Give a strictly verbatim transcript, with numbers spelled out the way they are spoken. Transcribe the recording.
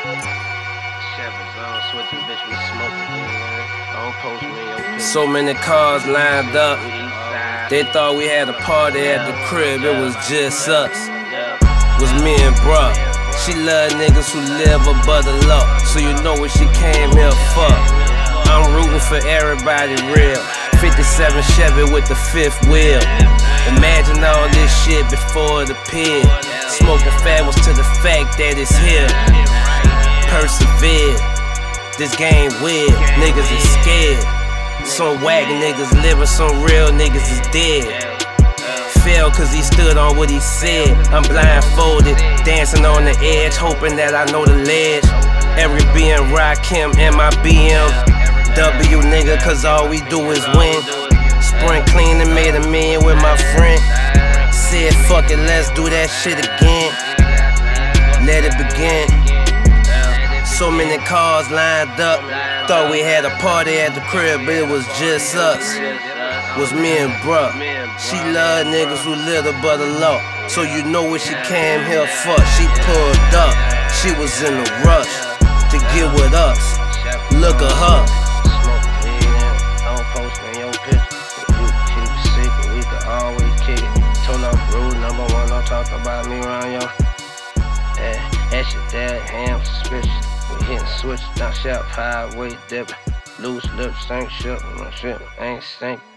So many cars lined up. They thought we had a party at the crib, it was just us. Was me and bruh. She love niggas who live above the law, so you know what she came here for. I'm rooting for everybody real. fifty-seven Chevy with the fifth wheel. Imagine all this shit before it appeared. Smoking fat was to the fact that it's here. Persevere. This game weird, niggas is scared. Some whack niggas living, some real niggas is dead. Fell cause he stood on what he said. I'm blindfolded, dancing on the edge, hoping that I know the ledge. Every B M Rakim and my B M W nigga, cause all we do is win. Sprint clean and made a million with my friend. Said fuck it, let's do that shit again. Let it begin. So many cars lined up. Thought we had a party at the crib, but it was just us. Was me and bruh. She love niggas who live above the law, so you know what she came here for. She pulled up. She was in a rush to get with us. Look at her. Talk about me around yo. Yeah, that shit that ham suspicious. We hitting switch, not sharp, highway dipping. Loose lips, sink ship, my shit ain't stink.